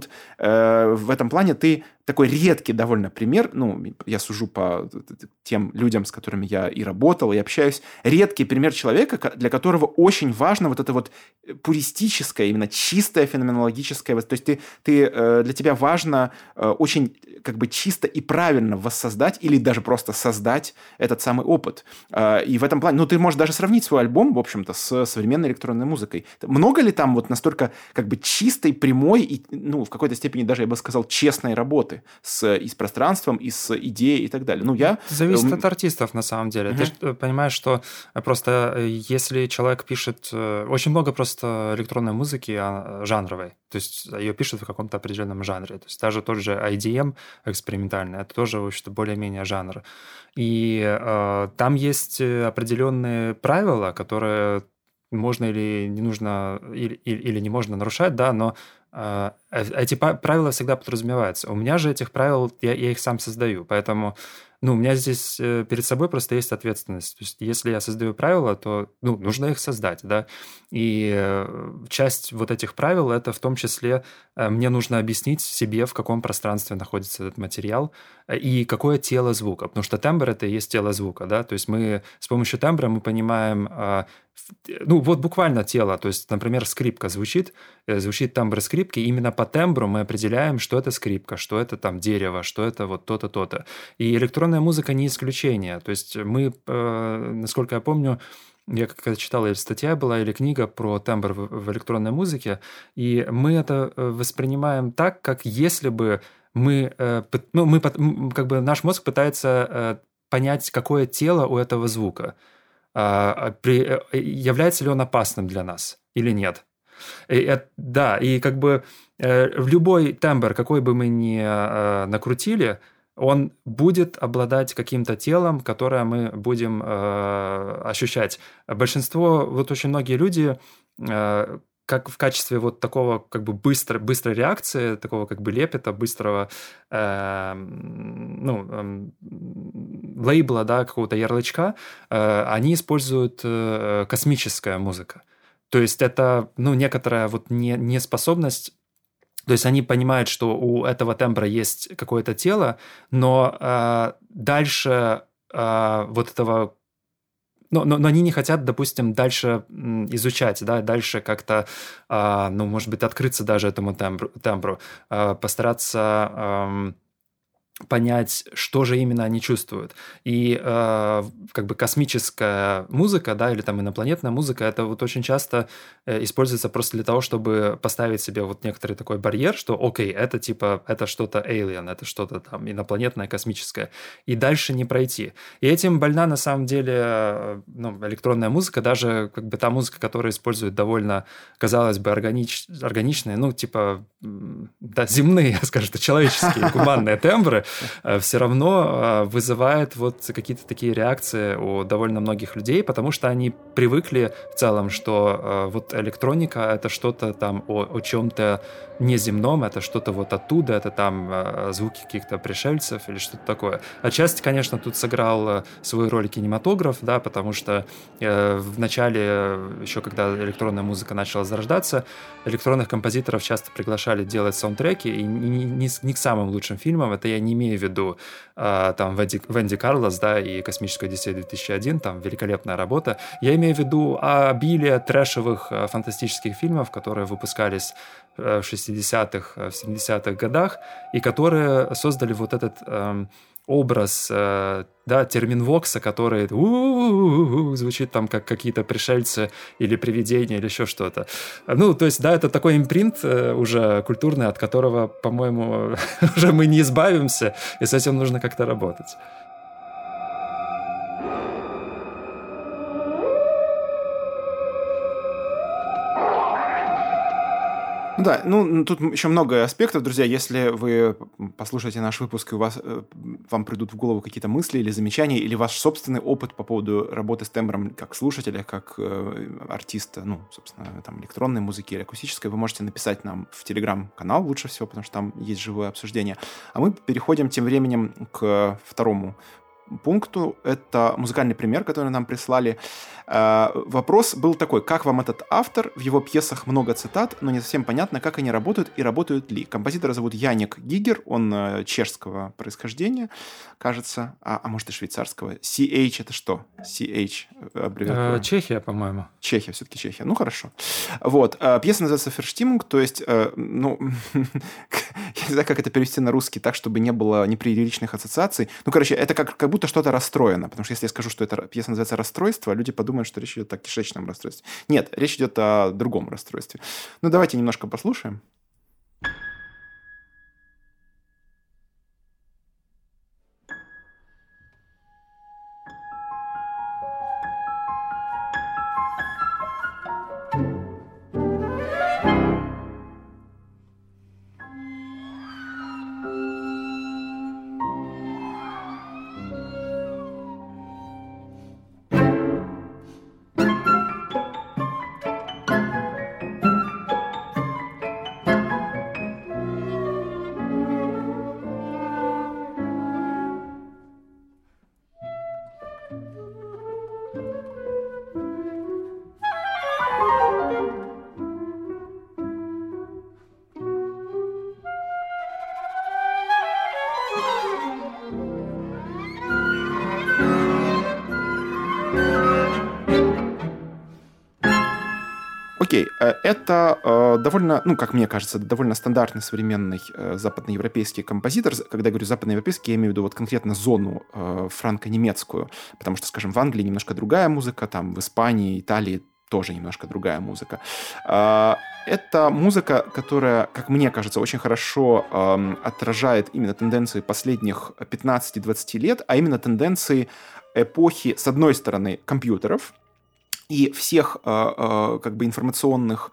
S2: э, в этом плане ты такой редкий довольно пример, ну, я сужу по тем людям, с которыми я и работал, и общаюсь, редкий пример человека, для которого очень важно вот это вот пуристическое, именно чистое феноменологическое, то есть ты, ты, для тебя важно очень как бы чисто и правильно воссоздать или даже просто создать этот самый опыт. И в этом плане, ну, ты можешь даже сравнить свой альбом, в общем-то, с современной электронной музыкой. Много ли там вот настолько как бы чистой, прямой и, ну, в какой-то степени даже, я бы сказал, честной работы с, и с пространством, и с идеей, и так далее. Ну, я...
S1: Зависит от артистов, на самом деле. Uh-huh. Ты понимаешь, что просто если человек пишет... Очень много просто электронной музыки жанровой. То есть ее пишут в каком-то определенном жанре. То есть даже тот же ай ди эм экспериментальный, это тоже, в общем-то, более-менее жанр. И э, там есть определенные правила, которые можно или не нужно, или, или не можно нарушать, да, но э, эти правила всегда подразумеваются. У меня же этих правил, я, я их сам создаю, поэтому, ну, у меня здесь э, перед собой просто есть ответственность. То есть если я создаю правила, то, ну, нужно их создать, да, и э, часть вот этих правил, это в том числе э, мне нужно объяснить себе, в каком пространстве находится этот материал э, и какое тело звука, потому что тембр — это и есть тело звука, да, то есть мы с помощью тембра мы понимаем... Э, ну, вот буквально тело, то есть, например, скрипка звучит, звучит тембр скрипки, именно по тембру мы определяем, что это скрипка, что это там дерево, что это вот то-то, то-то. И электронная музыка не исключение, то есть мы, э, насколько я помню, я когда читал, или статья была, или книга про тембр в, в электронной музыке, и мы это воспринимаем так, как если бы мы, э, ну, мы, как бы наш мозг пытается э, понять, какое тело у этого звука. При, является ли он опасным для нас или нет. И, да, и как бы в любой тембр, какой бы мы ни накрутили, он будет обладать каким-то телом, которое мы будем ощущать. Большинство, вот очень многие люди... как в качестве вот такого как бы быстро, быстрой реакции, такого как бы лепета, быстрого э, ну, э, лейбла, да, какого-то ярлычка, э, они используют э, космическая музыка. То есть это, ну, некоторая вот не, неспособность. То есть они понимают, что у этого тембра есть какое-то тело, но э, дальше э, вот этого... Но, но, но они не хотят, допустим, дальше изучать, да, дальше как-то, э, ну, может быть, открыться даже этому тембру, тембру э, постараться э, понять, что же именно они чувствуют. И э, как бы космическая музыка, да, или там инопланетная музыка, это вот очень часто э, используется просто для того, чтобы поставить себе вот некоторый такой барьер, что, окей, это типа, это что-то alien, это что-то там инопланетное, космическое, и дальше не пройти. И этим больна на самом деле, ну, электронная музыка, даже как бы та музыка, которая использует довольно, казалось бы, органич... органичные, ну, типа, да, земные, скажем так, человеческие, гуманные тембры, все равно вызывает вот какие-то такие реакции у довольно многих людей, потому что они привыкли в целом, что вот электроника — это что-то там о, о чем-то неземном, это что-то вот оттуда, это там звуки каких-то пришельцев или что-то такое. Отчасти, конечно, тут сыграл свою роль кинематограф, да, потому что в начале, еще когда электронная музыка начала зарождаться, электронных композиторов часто приглашали делать саундтреки, и не, не, не к самым лучшим фильмам, это я не имею в виду а, там Венди, Венди Карлос, да, и «Космическая Одиссея две тысячи один», там великолепная работа. Я имею в виду обилие трэшевых фантастических фильмов, которые выпускались в шестидесятых, в семидесятых годах, и которые создали вот этот эм, образ, э, да, терминвокса, который у-у-у-у-у, звучит там как какие-то пришельцы или привидения или еще что-то. Ну, то есть, да, это такой импринт э, уже культурный, от которого, по-моему, уже мы не избавимся, и с этим нужно как-то работать.
S2: Ну да, ну тут еще много аспектов, друзья. Если вы послушаете наш выпуск, и у вас, вам придут в голову какие-то мысли или замечания, или ваш собственный опыт по поводу работы с тембром как слушателя, как э, артиста, ну, собственно, там, электронной музыки или акустической, вы можете написать нам в Телеграм-канал лучше всего, потому что там есть живое обсуждение. А мы переходим тем временем к второму пункту. Это музыкальный пример, который нам прислали. Вопрос был такой: как вам этот автор? В его пьесах много цитат, но не совсем понятно, как они работают и работают ли. Композитора зовут Яник Гигер, он чешского происхождения, кажется, а, а может и швейцарского. си эйч это что? си эйч аббревиатура.
S1: Чехия, по-моему.
S2: Чехия, все-таки Чехия. Ну, хорошо. Вот. Пьеса называется «Ферштимунг», то есть, ну, я не знаю, как это перевести на русский так, чтобы не было неприличных ассоциаций. Ну, короче, это как, как будто что-то расстроено, потому что если я скажу, что эта пьеса называется «Расстройство», люди подумают, что речь идет о кишечном расстройстве. Нет, речь идет о другом расстройстве. Ну, давайте немножко послушаем. Окей, это э, довольно, ну, как мне кажется, довольно стандартный современный э, западноевропейский композитор. Когда я говорю западноевропейский, я имею в виду вот конкретно зону э, франко-немецкую, потому что, скажем, в Англии немножко другая музыка, там в Испании, Италии тоже немножко другая музыка. Э, это музыка, которая, как мне кажется, очень хорошо э, отражает именно тенденции последних пятнадцати-двадцати лет, а именно тенденции эпохи, с одной стороны, компьютеров, и всех э, э, как бы информационных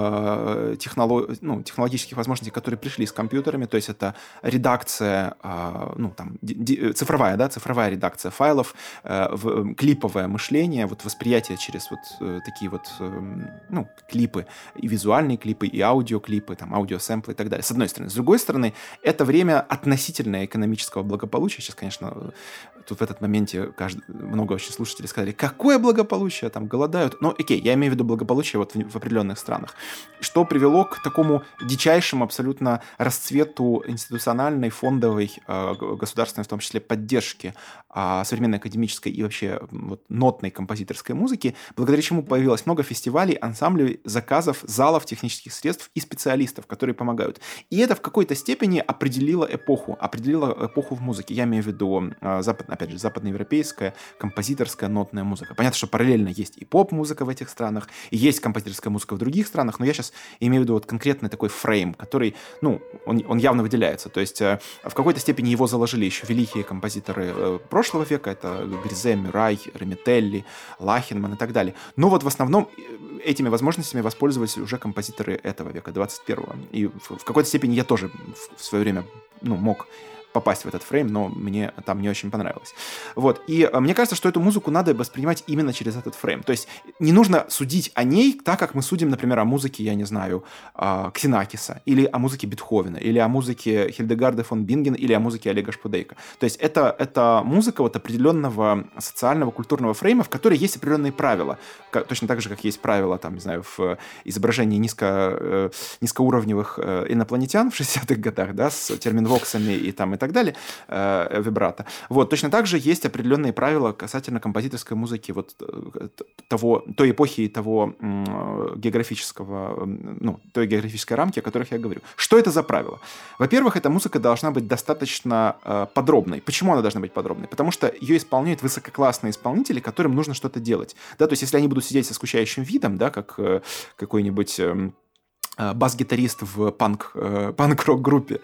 S2: э, технолог... ну, технологических возможностей, которые пришли с компьютерами, то есть это редакция, э, ну, там, ди- цифровая, да, цифровая редакция файлов, э, в, клиповое мышление, вот восприятие через вот э, такие вот э, ну, клипы, и визуальные клипы, и аудиоклипы, там, аудиосэмплы и так далее, с одной стороны. С другой стороны, это время относительное экономического благополучия. Сейчас, конечно, тут в этот моменте каждый, много очень слушателей сказали, какое благополучие, там, голодают. Но, окей, я имею в виду благополучие вот в, в определенных странах. Что привело к такому дичайшему абсолютно расцвету институциональной, фондовой, э, государственной, в том числе, поддержки э, современной академической и вообще вот, нотной композиторской музыки, благодаря чему появилось много фестивалей, ансамблей, заказов, залов, технических средств и специалистов, которые помогают. И это в какой-то степени определило эпоху, определило эпоху в музыке. Я имею в виду, э, запад, опять же, западноевропейская, композиторская, нотная музыка. Понятно, что параллельно есть и поп-музыка в этих странах, и есть композиторская музыка в других странах, но я сейчас имею в виду вот конкретный такой фрейм, который, ну, он, он явно выделяется. То есть э, в какой-то степени его заложили еще великие композиторы э, прошлого века, это Гризе, Мюррей, Реметелли, Лахенман и так далее. Но вот в основном этими возможностями воспользовались уже композиторы этого века, двадцать первого. И в, в какой-то степени я тоже в, в свое время, ну, мог попасть в этот фрейм, но мне там не очень понравилось. Вот. И э, мне кажется, что эту музыку надо воспринимать именно через этот фрейм. То есть не нужно судить о ней так, как мы судим, например, о музыке, я не знаю, э, Ксенакиса, или о музыке Бетховена, или о музыке Хильдегарда фон Бинген, или о музыке Олега Шпудейка. То есть это, это музыка вот определенного социального, культурного фрейма, в которой есть определенные правила. Как, точно так же, как есть правила, там, не знаю, в изображении низко, э, низкоуровневых э, инопланетян в шестидесятых годах, да, с терминвоксами и там и так далее, э, вибрато. Вот, точно так же есть определенные правила касательно композиторской музыки вот того, той эпохи и того м, географического, ну, той географической рамки, о которых я говорю. Что это за правила? Во-первых, эта музыка должна быть достаточно э, подробной. Почему она должна быть подробной? Потому что ее исполняют высококлассные исполнители, которым нужно что-то делать. Да, то есть, если они будут сидеть со скучающим видом, да, как э, какой-нибудь... Э, бас-гитарист в панк, э, панк-рок-группе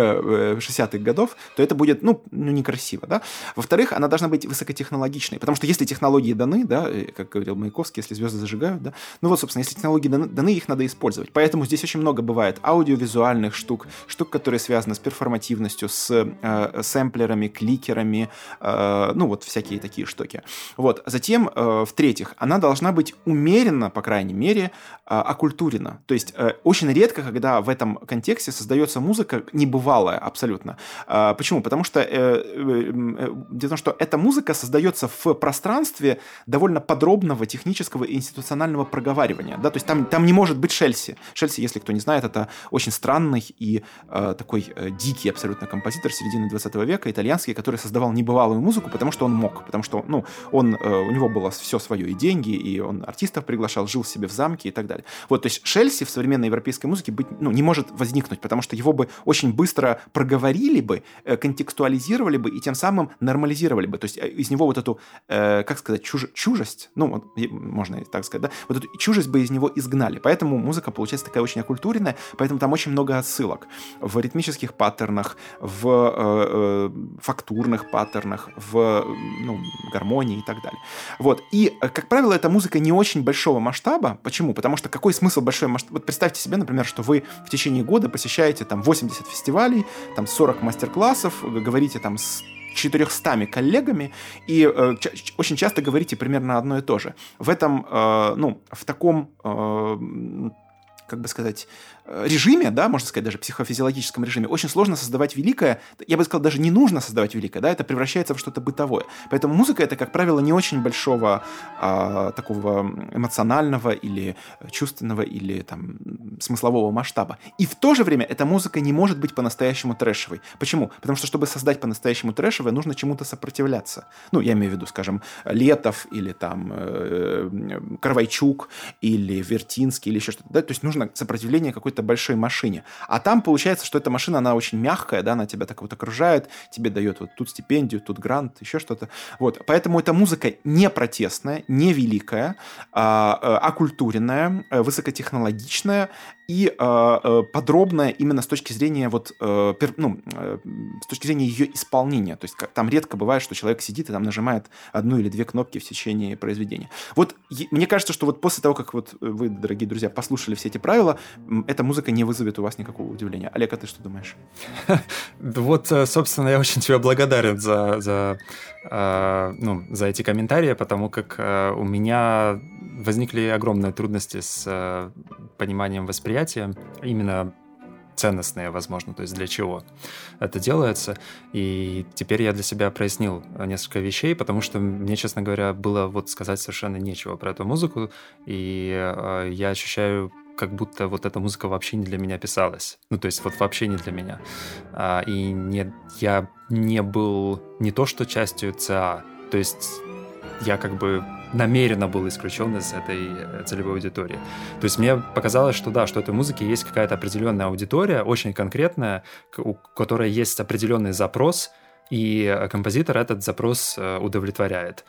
S2: э, шестидесятых годов, то это будет, ну, ну, некрасиво, да. Во-вторых, она должна быть высокотехнологичной, потому что если технологии даны, да, как говорил Маяковский, если звезды зажигают, да, ну вот, собственно, если технологии даны, даны, их надо использовать. Поэтому здесь очень много бывает аудиовизуальных штук, штук, которые связаны с перформативностью, с э, сэмплерами, кликерами, э, ну, вот всякие такие штуки. Вот. Затем, э, в-третьих, она должна быть умеренно, по крайней мере, э, окультурена. То есть э, очень редко, когда в этом контексте создается музыка небывалая абсолютно. Э, почему? Потому что, э, э, э, дело в том, что эта музыка создается в пространстве довольно подробного технического и институционального проговаривания. Да? То есть там, там не может быть Шельси. Шельси, если кто не знает, это очень странный и э, такой э, дикий абсолютно композитор середины двадцатого века, итальянский, который создавал небывалую музыку, потому что он мог, потому что ну, он, э, у него было все свое и деньги, и он артистов приглашал, жил себе в замке и так далее. Вот, то есть Шельси в современной европейской музыке быть, ну, не может возникнуть, потому что его бы очень быстро проговорили бы, э, контекстуализировали бы и тем самым нормализировали бы. То есть из него вот эту, э, как сказать, чуж, чужесть, ну, вот, можно и так сказать, да, вот эту чужесть бы из него изгнали. Поэтому музыка получается такая очень окультуренная, поэтому там очень много отсылок в ритмических паттернах, в э, э, фактурных паттернах, в ну, гармонии и так далее. Вот. И, как правило, эта музыка не очень большого масштаба. Почему? Потому что какой смысл большой масштаб? Вот представьте себе, например, что вы в течение года посещаете там восемьдесят фестивалей, там сорок мастер-классов, говорите там с четырехстами коллегами и э, ч- очень часто говорите примерно одно и то же. В этом, э, ну, в таком, э, как бы сказать, режиме, да, можно сказать, даже психофизиологическом режиме, очень сложно создавать великое. Я бы сказал, даже не нужно создавать великое, да, это превращается в что-то бытовое. Поэтому музыка — это, как правило, не очень большого а, такого эмоционального или чувственного или там смыслового масштаба. И в то же время эта музыка не может быть по-настоящему трэшевой. Почему? Потому что, чтобы создать по-настоящему трэшевое, нужно чему-то сопротивляться. Ну, я имею в виду, скажем, Летов или там э, Карвайчук или Вертинский или еще что-то, да, то есть нужно сопротивление какой-то большой машине. А там получается, что эта машина, она очень мягкая, да, она тебя так вот окружает, тебе дает вот тут стипендию, тут грант, еще что-то. Вот. Поэтому эта музыка не протестная, не великая, а, а, окультуренная, высокотехнологичная и а, подробная именно с точки зрения вот, а, пер, ну, а, с точки зрения ее исполнения. То есть как, там редко бывает, что человек сидит и там нажимает одну или две кнопки в течение произведения. Вот мне кажется, что вот после того, как вот вы, дорогие друзья, послушали все эти правила, эта музыка не вызовет у вас никакого удивления. Олег, а ты что думаешь?
S1: Вот, собственно, я очень тебе благодарен за, за, э, ну, за эти комментарии, потому как э, у меня возникли огромные трудности с э, пониманием восприятия, именно ценностные, возможно, то есть для чего это делается. И теперь я для себя прояснил несколько вещей, потому что мне, честно говоря, было вот сказать совершенно нечего про эту музыку, и э, я ощущаю, как будто вот эта музыка вообще не для меня писалась. Ну, то есть вот вообще не для меня. А, и не, я не был не то что частью ЦА, то есть я как бы намеренно был исключен из этой целевой аудитории. То есть мне показалось, что да, что у этой музыки есть какая-то определенная аудитория, очень конкретная, у которой есть определенный запрос, и композитор этот запрос удовлетворяет.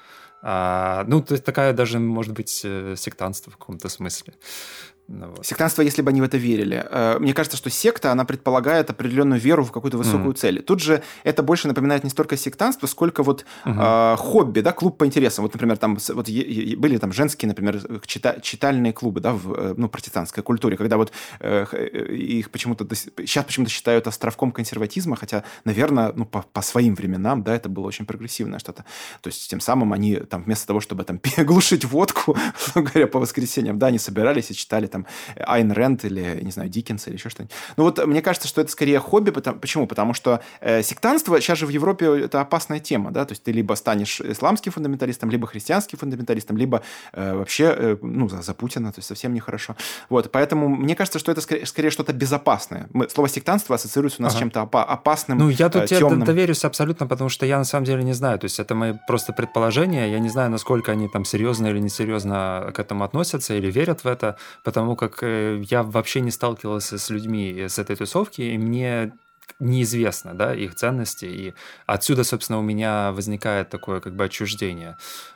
S1: А, ну, то есть такая даже, может быть, сектантство в каком-то смысле.
S2: Ну, вот. Сектантство, если бы они в это верили. Мне кажется, что секта, она предполагает определенную веру в какую-то высокую mm. цель. Тут же это больше напоминает не столько сектантство, сколько вот mm-hmm. э, хобби, да, клуб по интересам. Вот, например, там вот е- были там женские, например, чита- читальные клубы, да, в ну, протестантской культуре, когда вот э, их почему-то сейчас почему-то считают островком консерватизма, хотя, наверное, ну, по, по своим временам, да, это было очень прогрессивное что-то. То есть тем самым они там вместо того, чтобы там глушить водку, говоря, по воскресеньям, да, они собирались и читали там Айн Рэнд или, не знаю, Диккенс или еще что-нибудь. Ну вот мне кажется, что это скорее хобби. Потому, почему? Потому что э, сектантство, сейчас же в Европе это опасная тема, да, то есть ты либо станешь исламским фундаменталистом, либо христианским фундаменталистом, либо э, вообще, э, ну, за, за Путина, то есть совсем нехорошо. Вот, поэтому мне кажется, что это скорее, скорее что-то безопасное. Мы, слово сектантство ассоциируется у нас ага. с чем-то опа- опасным,
S1: Ну, я тут
S2: э,
S1: тебе
S2: темным.
S1: доверюсь абсолютно, потому что я на самом деле не знаю, то есть это мои просто предположения, я не знаю, насколько они там серьезно или несерьезно к этому относятся или верят в это, потому как я вообще не сталкивался с людьми с этой тусовки, и мне неизвестно, да, их ценности, и отсюда, собственно, у меня возникает такое как бы отчуждение.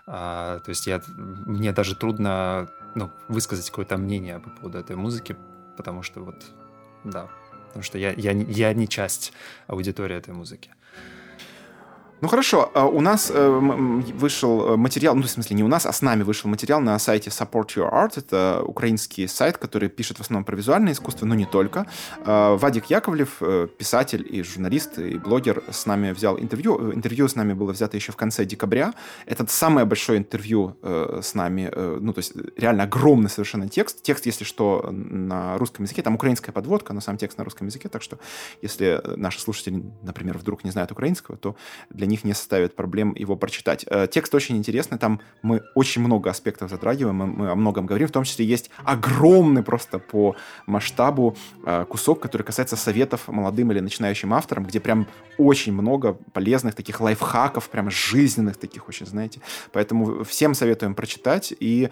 S1: А, то есть я, мне даже трудно ну, высказать какое-то мнение по поводу этой музыки, потому что вот, да, потому что я, я, я не часть аудитории этой музыки.
S2: Ну хорошо, у нас вышел материал, ну в смысле не у нас, а с нами вышел материал на сайте Support Your Art. Это украинский сайт, который пишет в основном про визуальное искусство, но не только. Вадик Яковлев, писатель и журналист, и блогер, с нами взял интервью. Интервью с нами было взято еще в конце декабря. Это самое большое интервью с нами, ну то есть реально огромный совершенно текст. Текст, если что, на русском языке, там украинская подводка, но сам текст на русском языке, так что если наши слушатели, например, вдруг не знают украинского, то для них не составит проблем его прочитать. Текст очень интересный, там мы очень много аспектов затрагиваем, мы о многом говорим, в том числе есть огромный просто по масштабу кусок, который касается советов молодым или начинающим авторам, где прям очень много полезных таких лайфхаков, прям жизненных таких очень, знаете. Поэтому всем советуем прочитать и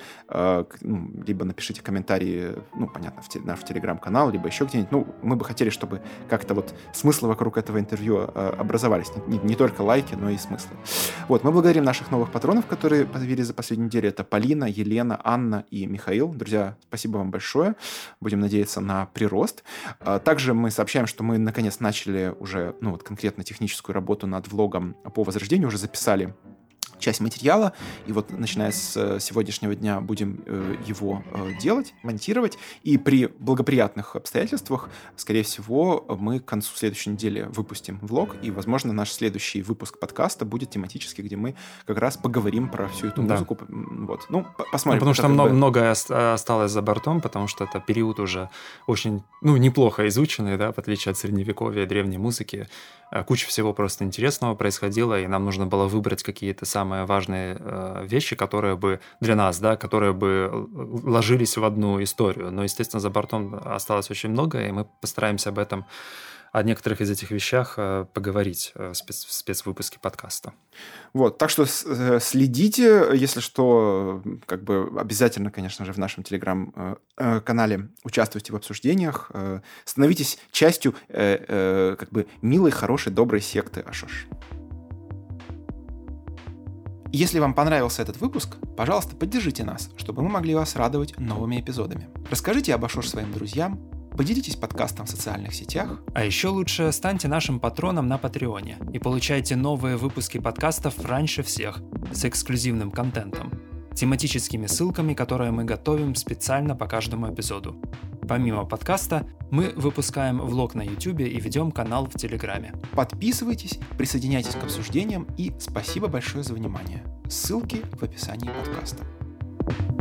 S2: ну, либо напишите комментарии, ну, понятно, в те, наш телеграм-канал, либо еще где-нибудь. Ну, мы бы хотели, чтобы как-то вот смыслы вокруг этого интервью образовались. Не, не только лайки, но и смыслы. Вот, мы благодарим наших новых патронов, которые появились за последнюю неделю. Это Полина, Елена, Анна и Михаил. Друзья, спасибо вам большое. Будем надеяться на прирост. Также мы сообщаем, что мы наконец начали уже, ну вот конкретно техническую работу над влогом по Возрождению, уже записали часть материала, и вот начиная с сегодняшнего дня будем э, его э, делать, монтировать, и при благоприятных обстоятельствах, скорее всего, мы к концу следующей недели выпустим влог, и, возможно, наш следующий выпуск подкаста будет тематический, где мы как раз поговорим про всю эту да. музыку. Вот. Ну, посмотрим.
S1: Ну, потому что много, бы... многое осталось за бортом, потому что это период уже очень, ну, неплохо изученный, да, в отличие от средневековья и древней музыки. Куча всего просто интересного происходило, и нам нужно было выбрать какие-то самые важные э, вещи, которые бы для нас, да, которые бы ложились в одну историю. Но, естественно, за бортом осталось очень много, и мы постараемся об этом, о некоторых из этих вещах э, поговорить в, спец, в спецвыпуске подкаста.
S2: Вот, так что следите, если что, как бы обязательно, конечно же, в нашем телеграм-канале участвуйте в обсуждениях, становитесь частью как бы милой, хорошей, доброй секты Ашош. Если вам понравился этот выпуск, пожалуйста, поддержите нас, чтобы мы могли вас радовать новыми эпизодами. Расскажите об Ашош своим друзьям, поделитесь подкастом в социальных сетях.
S1: А еще лучше станьте нашим патроном на Патреоне и получайте новые выпуски подкастов раньше всех с эксклюзивным контентом, тематическими ссылками, которые мы готовим специально по каждому эпизоду. Помимо подкаста, мы выпускаем влог на YouTube и ведем канал в Телеграме.
S2: Подписывайтесь, присоединяйтесь к обсуждениям и спасибо большое за внимание. Ссылки в описании подкаста.